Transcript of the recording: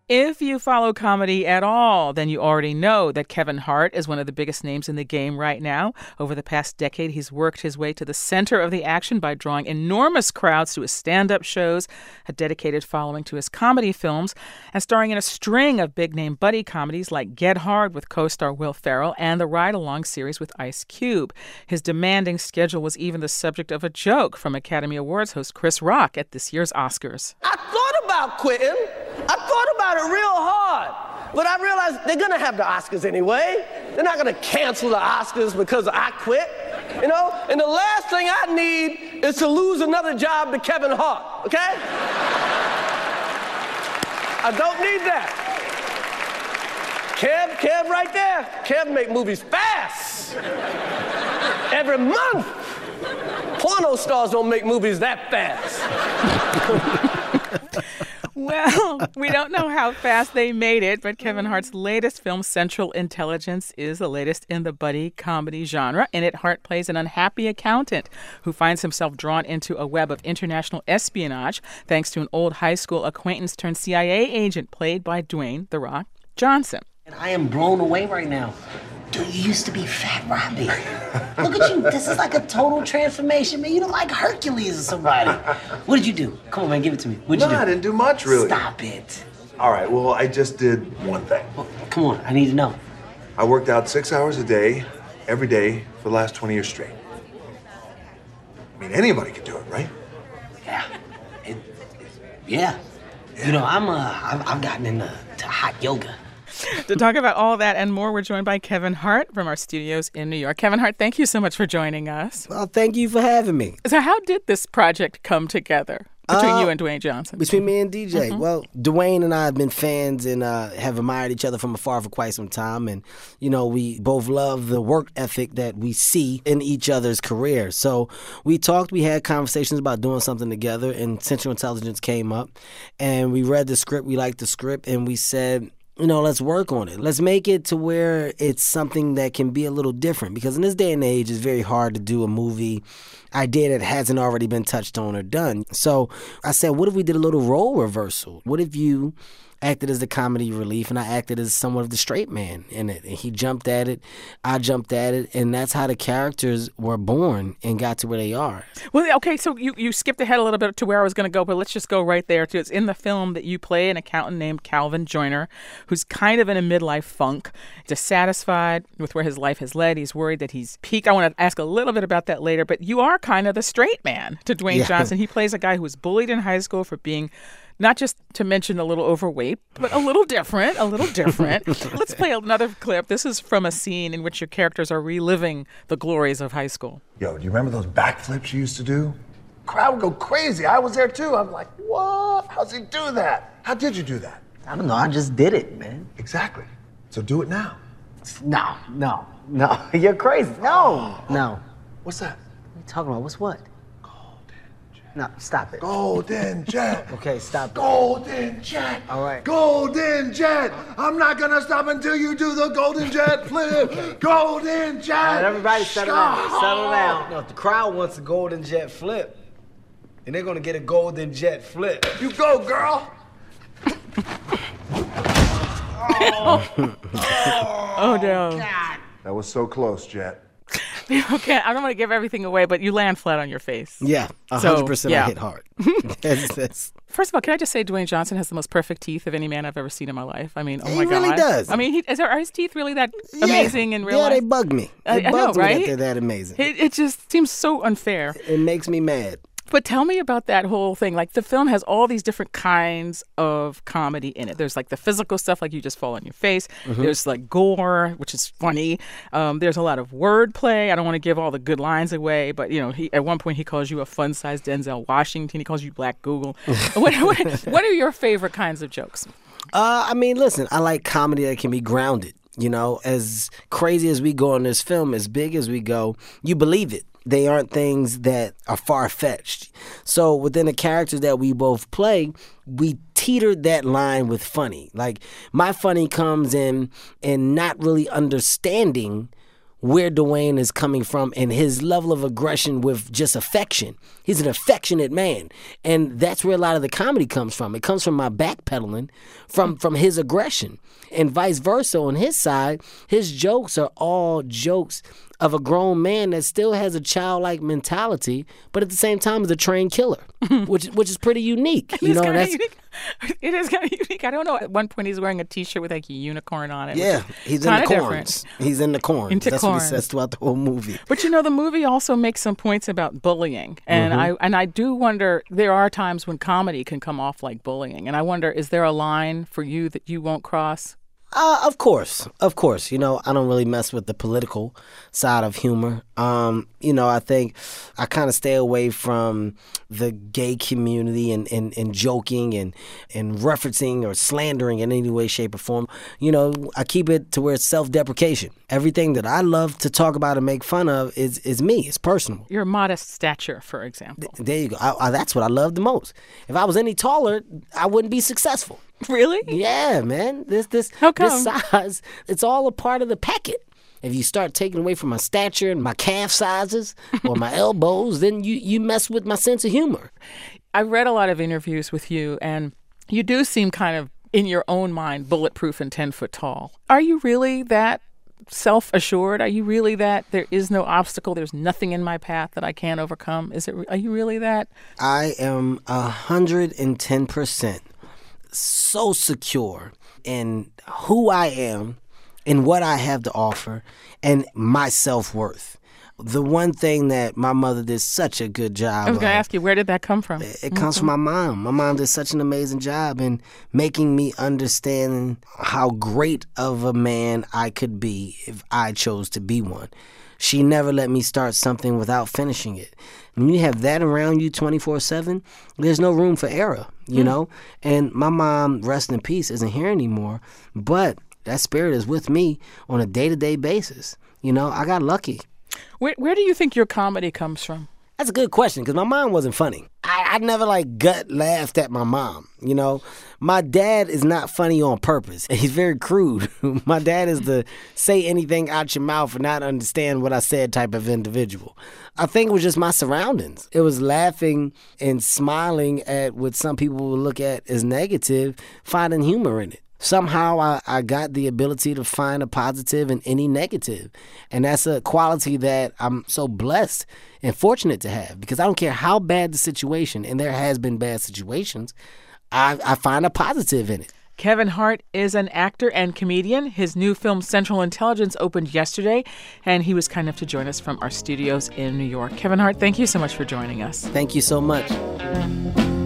If you follow comedy at all, then you already know that Kevin Hart is one of the biggest names in the game right now. Over the past decade, he's worked his way to the center of the action by drawing enormous crowds to his stand-up shows, a dedicated following to his comedy films, and starring in a string of big-name buddy comedies like Get Hard with co-star Will Ferrell and the Ride-Along series with Ice Cube. His demanding schedule was even the subject of a joke from Academy Awards host Chris Rock at this year's Oscars. I thought about quitting. I thought about it real hard. But I realized they're going to have the Oscars anyway. They're not going to cancel the Oscars because I quit. You know? And the last thing I need is to lose another job to Kevin Hart, okay? I don't need that. Kev right there. Kev make movies fast. Every month. Porno stars don't make movies that fast. Well, we don't know how fast they made it, but Kevin Hart's latest film, Central Intelligence, is the latest in the buddy comedy genre. In it, Hart plays an unhappy accountant who finds himself drawn into a web of international espionage thanks to an old high school acquaintance turned CIA agent played by Dwayne "The Rock" Johnson. And I am blown away right now. Dude, you used to be Fat Robbie. Look at you. This is like a total transformation, man. You look like Hercules or somebody. What did you do? Come on, man, give it to me. What did you do? I didn't do much, really. Stop it. All right, well, I just did one thing. Well, come on, I need to know. I worked out 6 hours a day, every day, for the last 20 years straight. I mean, anybody could do it, right? Yeah. Yeah. You know, I've gotten into hot yoga. To talk about all that and more, we're joined by Kevin Hart from our studios in New York. Kevin Hart, thank you so much for joining us. Well, thank you for having me. So how did this project come together between you and Dwayne Johnson? Between me and DJ. Mm-hmm. Well, Dwayne and I have been fans and have admired each other from afar for quite some time. And, you know, we both love the work ethic that we see in each other's career. So we talked, we had conversations about doing something together, and Central Intelligence came up. And we read the script, we liked the script, and we said, you know, let's work on it. Let's make it to where it's something that can be a little different. Because in this day and age, it's very hard to do a movie idea that hasn't already been touched on or done. So I said, what if we did a little role reversal? What if you acted as the comedy relief and I acted as somewhat of the straight man in it? And he jumped at it, I jumped at it, and that's how the characters were born and got to where they are. Well, okay, so you skipped ahead a little bit to where I was going to go, but let's just go right there. It's in the film that you play an accountant named Calvin Joyner, who's kind of in a midlife funk, dissatisfied with where his life has led. He's worried that he's peaked. I want to ask a little bit about that later, but you are kind of the straight man to Dwayne Johnson. He plays a guy who was bullied in high school for being, not just to mention a little overweight, but a little different. Let's play another clip. This is from a scene in which your characters are reliving the glories of high school. Yo, do you remember those backflips you used to do? Crowd would go crazy. I was there too. I'm like, what? How's he do that? How did you do that? I don't know, I just did it, man. Exactly. So do it now. No. You're crazy. No. What's that? What are you talking about? What's what? No, stop it. Golden Jet. Okay, stop it. Golden Jet. All right. Golden Jet. I'm not gonna stop until you do the Golden Jet flip. Okay. Golden Jet. All right, everybody settle down. No, if the crowd wants a Golden Jet flip, then they're gonna get a Golden Jet flip. You go, girl. Oh no. God. That was so close, Jet. Okay, I don't want to give everything away, but you land flat on your face. Yeah, 100% I hit hard. First of all, can I just say Dwayne Johnson has the most perfect teeth of any man I've ever seen in my life. I mean, oh my God. He really does. I mean, are his teeth really that amazing in real life? Yeah, they bug me. I know, right? Me that they're that amazing. It just seems so unfair. It makes me mad. But tell me about that whole thing. Like, the film has all these different kinds of comedy in it. There's like the physical stuff, like you just fall on your face. Mm-hmm. There's like gore, which is funny. There's a lot of wordplay. I don't want to give all the good lines away, but you know, at one point he calls you a fun-sized Denzel Washington. He calls you Black Google. What are your favorite kinds of jokes? I mean, listen, I like comedy that can be grounded. You know, as crazy as we go in this film, as big as we go, you believe it. They aren't things that are far-fetched. So within the characters that we both play, we teetered that line with funny. Like, my funny comes in not really understanding where Dwayne is coming from and his level of aggression with just affection. He's an affectionate man. And that's where a lot of the comedy comes from. It comes from my backpedaling from his aggression. And vice versa on his side, his jokes are all jokes of a grown man that still has a childlike mentality, but at the same time is a trained killer, which is pretty unique. It is kind of unique. I don't know. At one point, he's wearing a T-shirt with like a unicorn on it. Yeah, he's in the corns. He's in the corns. That's what he says throughout the whole movie. But the movie also makes some points about bullying, and I do wonder. There are times when comedy can come off like bullying, and I wonder, is there a line for you that you won't cross? Of course. I don't really mess with the political side of humor. I think I kind of stay away from the gay community and joking and referencing or slandering in any way, shape, or form. I keep it to where it's self-deprecation. Everything that I love to talk about and make fun of is me. It's personal. Your modest stature, for example. There you go. That's what I love the most. If I was any taller, I wouldn't be successful. Really? Yeah, man. How come? This size, it's all a part of the packet. If you start taking away from my stature and my calf sizes or my elbows, then you mess with my sense of humor. I read a lot of interviews with you, and you do seem kind of, in your own mind, bulletproof and 10 foot tall. Are you really that self-assured? Are you really that there is no obstacle, there's nothing in my path that I can't overcome? Are you really that? I am 110% so secure in who I am and what I have to offer and my self-worth. The one thing that my mother did such a good job I was going to ask you, where did that come from? It comes from my mom. My mom did such an amazing job in making me understand how great of a man I could be if I chose to be one. She never let me start something without finishing it. When you have that around you 24/7, there's no room for error, you know? And my mom, rest in peace, isn't here anymore, but that spirit is with me on a day-to-day basis. I got lucky. Where do you think your comedy comes from? That's a good question, because my mom wasn't funny. I never gut laughed at my mom. My dad is not funny on purpose. He's very crude. My dad is the say anything out your mouth and not understand what I said type of individual. I think it was just my surroundings. It was laughing and smiling at what some people would look at as negative, finding humor in it. Somehow I got the ability to find a positive in any negative. And that's a quality that I'm so blessed and fortunate to have, because I don't care how bad the situation, and there has been bad situations, I find a positive in it. Kevin Hart is an actor and comedian. His new film, Central Intelligence, opened yesterday, and he was kind enough to join us from our studios in New York. Kevin Hart, thank you so much for joining us. Thank you so much.